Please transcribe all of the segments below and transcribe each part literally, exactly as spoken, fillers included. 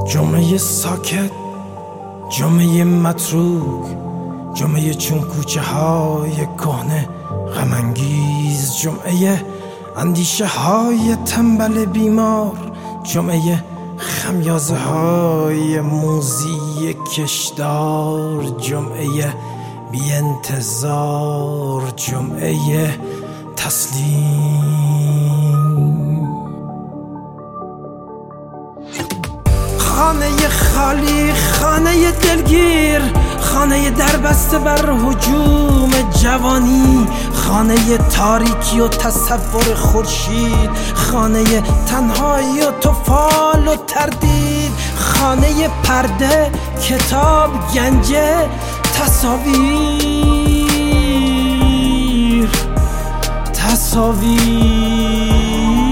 جمعه ساکت، جمعه متروک، جمعه چون کوچه های کهنه غم انگیز، جمعه اندیشه های تنبل بیمار، جمعه خمیازه های موزی کشدار، جمعه بی انتظار، جمعه تسلیم. خانه خالی، خانه دلگیر، خانه دربسته بر هجوم جوانی، خانه تاریکی و تصور خورشید، خانه تنهایی و طفال و تردید، خانه پرده، کتاب، گنجه، تصاویر تصاویر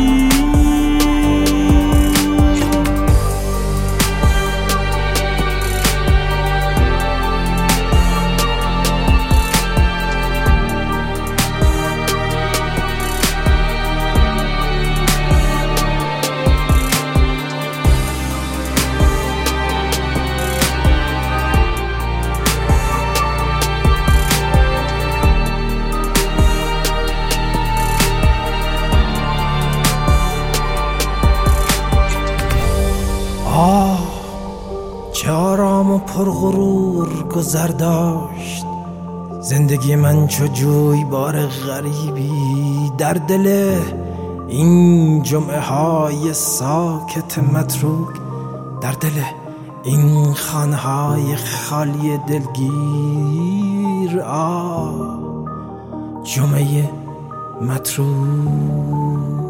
آه چه آرام و پرغرور گذر داشت زندگی من، چو جویبار غریبی در دل این جمعه های ساکت متروک، در دل این خانه های خالی دلگیر. آه جمعه متروک.